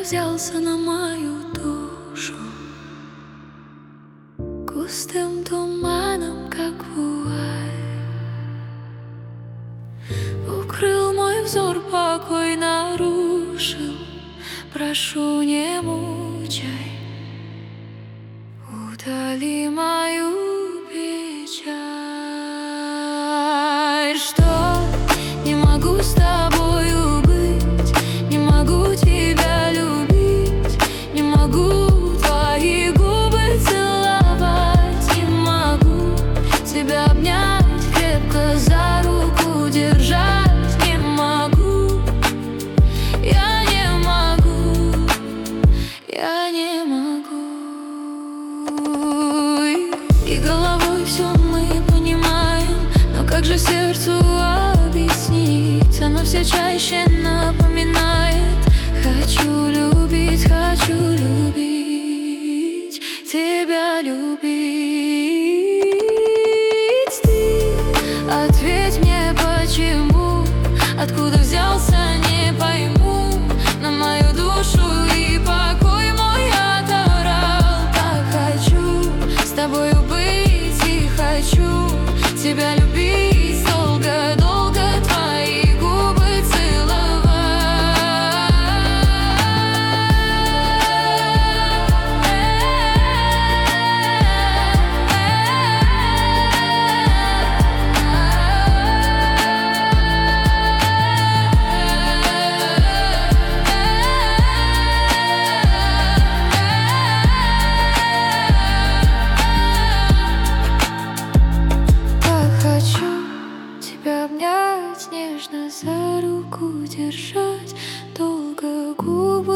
взялся на мою душу густым туманом, как вуаль. Укрыл мой взор, покой нарушил. Прошу, не мучай, удали мою печаль. Что не могу с тобою быть, не могу тебя любить, не могу твои губы целовать, не могу тебя обнять, крепко за руку держать, не могу, я не могу, я не могу. И головой все мы понимаем, но как же сердцу объяснить? Оно все чаще напоминает: хочу любить, тебя любить. Ты ответь мне, почему, откуда взялся, не пойму. На мою душу и покой мой отобрал. Так хочу с тобою быть и хочу тебя любить долго-долго, твои губы целовать. Тебя обнять, нежно за руку держать, долго губы